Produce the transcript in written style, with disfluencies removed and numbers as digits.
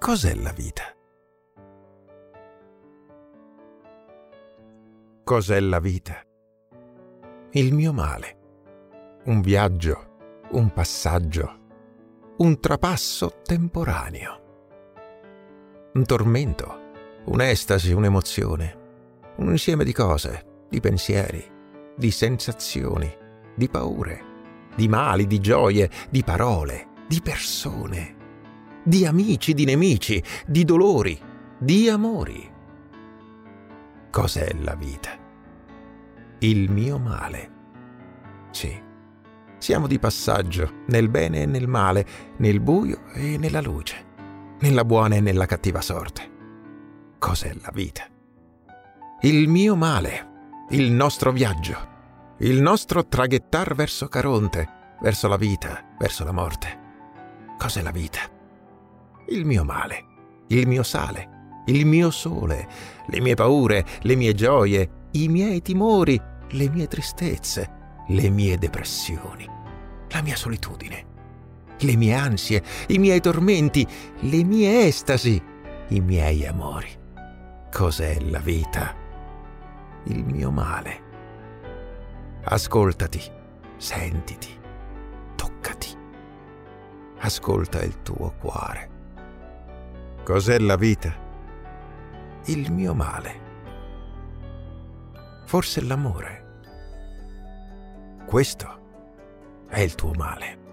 Cos'è la vita? Cos'è la vita? Il mio male. Un viaggio, un passaggio, un trapasso temporaneo. Un tormento, un'estasi, un'emozione, un insieme di cose, di pensieri, di sensazioni, di paure, di mali, di gioie, di parole, di persone, di amici, di nemici, di dolori, di amori. Cos'è la vita? Il mio male. Sì, siamo di passaggio nel bene e nel male, nel buio e nella luce, nella buona e nella cattiva sorte. Cos'è la vita? Il mio male, il nostro viaggio, il nostro traghettar verso Caronte, verso la vita, verso la morte. Cos'è la vita? Il mio male, il mio sale, il mio sole, le mie paure, le mie gioie, i miei timori, le mie tristezze, le mie depressioni, la mia solitudine, le mie ansie, i miei tormenti, le mie estasi, i miei amori. Cos'è la vita? Il mio male. Ascoltati, sentiti, toccati. Ascolta il tuo cuore. Cos'è la vita? Il mio male. Forse l'amore. Questo è il tuo male.